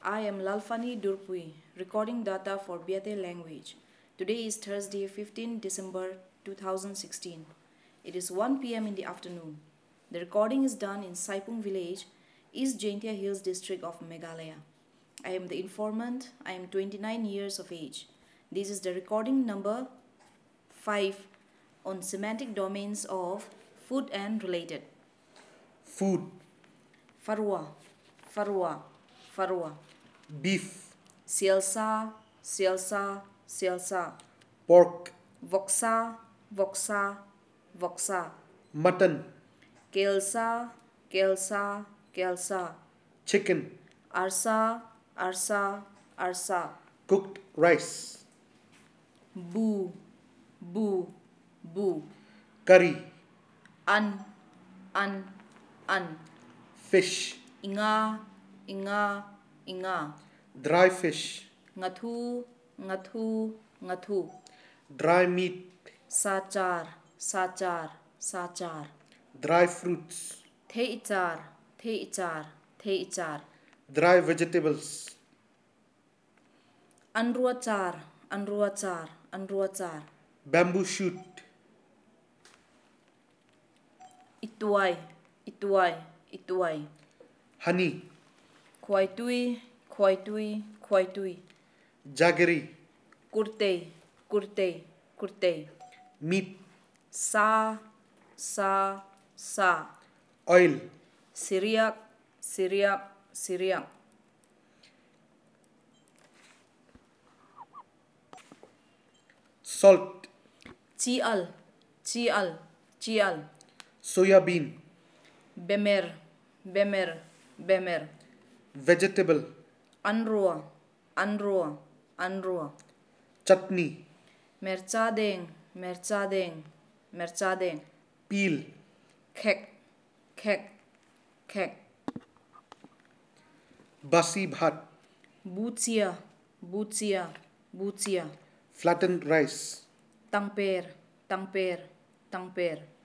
I am Lalfani Durpui, recording data for Biate language. Today is Thursday, 15 December 2016. It is 1 p.m. in the afternoon. The recording is done in Saipung village, East Jaintia Hills district of Meghalaya. I am the informant. I am 29 years of age. This is the recording number 5 on semantic domains of food and related. Food, Farwa, farwa, farwa. beef, Sialsa, sialsa, sialsa. pork, Voxa, voxa, voxa. mutton, Kelsa, kelsa, kelsa. chicken, Arsa, arsa, arsa. cooked rice, Boo, boo, boo. curry, An, an, an. fish, Inga, inga, inga. dry fish, Ngathu, ngathu, ngathu. dry meat, Sachar, sachar, sachar. dry fruits, Theichar, theichar, theichar. dry vegetables, Anruachar, anruachar, anruachar. bamboo shoot, Ituai, ituai, ituai. honey, Khoitui, khoitui, khoitui. jaggery, Kurte, kurte, kurte. meat, Sa, sa, sa. oil, Syriac, syriac, syriac. salt, Chial, chial, chial. soya bean, Bemer, bemer, bemer. vegetable, Anrua, anrua, anrua. chutney, Merchadeng, merchadeng, merchadeng. peel, Kek, kek, kek. basi bhat, Butsia, butsia, butsia. flattened rice, Tangper, tangper, tangper.